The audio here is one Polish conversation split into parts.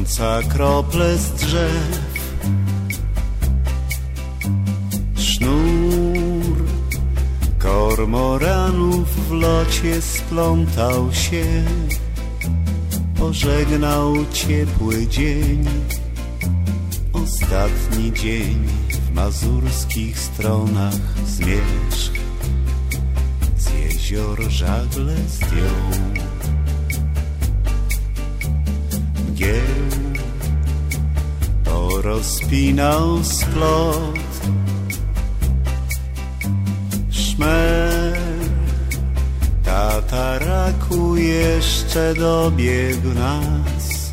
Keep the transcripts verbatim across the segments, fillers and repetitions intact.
Trąca krople z drzew, sznur kormoranów w locie splątał się. Pożegnał ciepły dzień, ostatni dzień w mazurskich stronach zmierzch. Z jezior żagle zdjął mgieł, porozpinał splot. Szmer tataraku jeszcze dobiegł nas,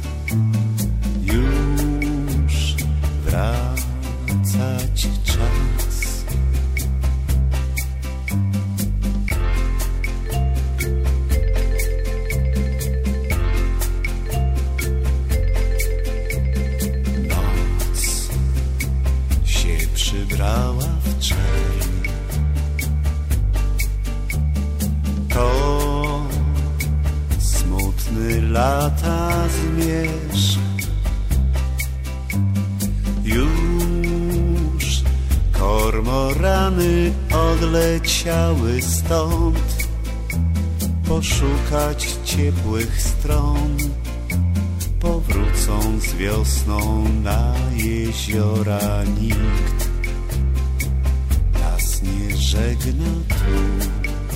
już wracać czas. Noc się przybrała w czerń, to smutny lata zmierzch. Już kormorany odleciały stąd, poszukać ciepłych stron. Powrócą z wiosną na jeziora, nikt nas nie żegna tu.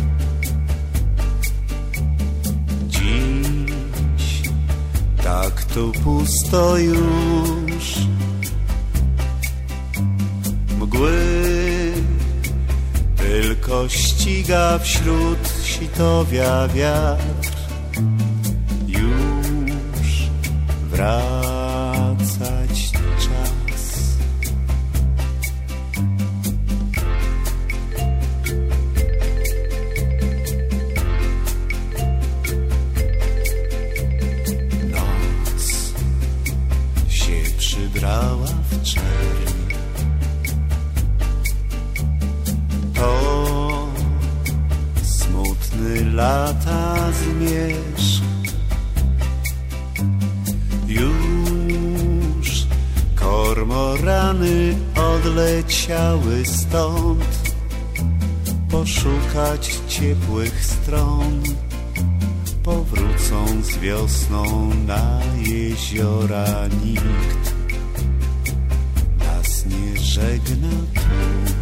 Dziś tak tu pusto już, mgły tylko ściga wśród sitowia wiatr. Już wracać czas. Noc się przybrała w czerń, to smutny lata zmierzch. Już kormorany odleciały stąd, poszukać ciepłych stron. Powrócą z wiosną na jeziora, nikt nas nie żegna tu.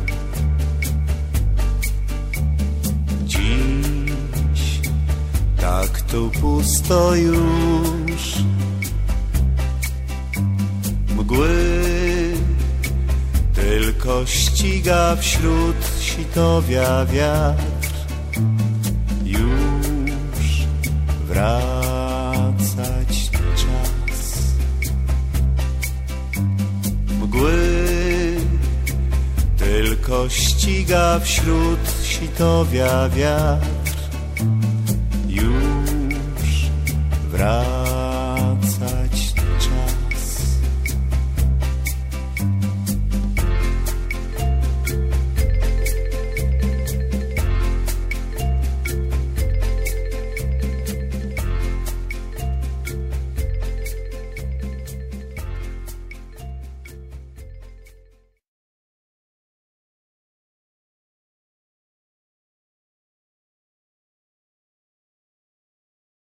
Dziś tak tu pusto już, mgły tylko ściga wśród sitowia wiatr. Już wracać czas. Mgły tylko ściga wśród sitowia wiatr. Już wracać.